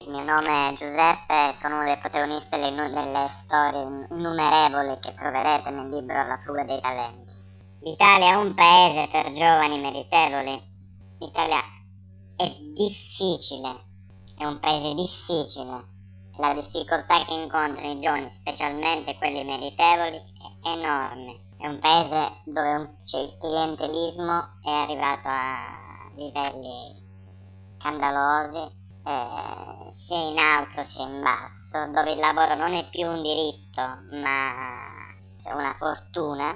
Il mio nome è Giuseppe e sono uno dei protagonisti delle storie innumerevoli che troverete nel libro La fuga dei talenti. L'Italia è un paese per giovani meritevoli. L'Italia è difficile, è un paese difficile. La difficoltà che incontrano i giovani, specialmente quelli meritevoli, è enorme. È un paese dove il clientelismo è arrivato a livelli scandalosi, sia in alto sia in basso, dove il lavoro non è più un diritto ma una fortuna,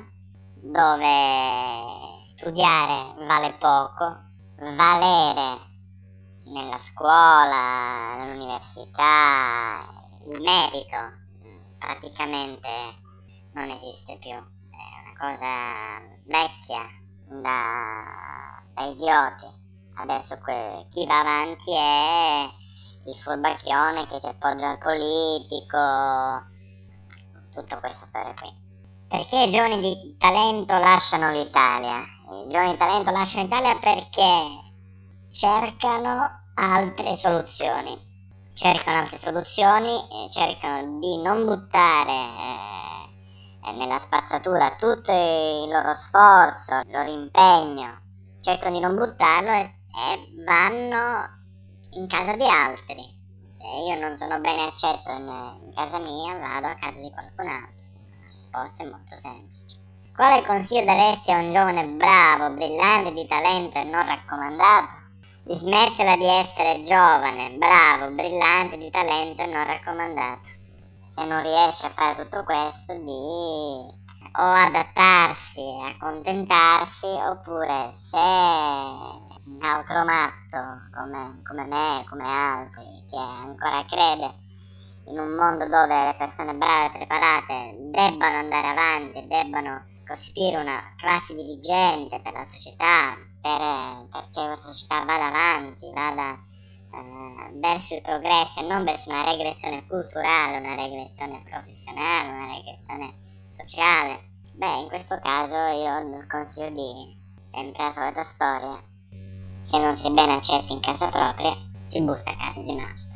dove studiare vale poco, valere nella scuola, nell'università, il merito praticamente non esiste più, è una cosa vecchia da idioti. Adesso chi va avanti è il furbacchione che si appoggia al politico, tutta questa storia qui. Perché i giovani di talento lasciano l'Italia? I giovani di talento lasciano l'Italia perché cercano altre soluzioni. Cercano di non buttare nella spazzatura tutto il loro sforzo, il loro impegno, cercano di non buttarlo e vanno in casa di altri. Se io non sono bene accetto in casa mia, vado a casa di qualcun altro. La risposta è molto semplice. Quale consiglio daresti a un giovane bravo, brillante, di talento e non raccomandato? Di smetterla di essere giovane, bravo, brillante, di talento e non raccomandato. Se non riesce a fare tutto questo, di o adattarsi, accontentarsi, oppure se un altro matto come me, come altri, che ancora crede in un mondo dove le persone brave e preparate debbano andare avanti, debbano costruire una classe dirigente per la società, perché questa società vada avanti, vada verso il progresso e non verso una regressione culturale, una regressione professionale, una regressione sociale. In questo caso io consiglio sempre la solita storia: se non si è ben accetti in casa propria, si bussa a casa di mano.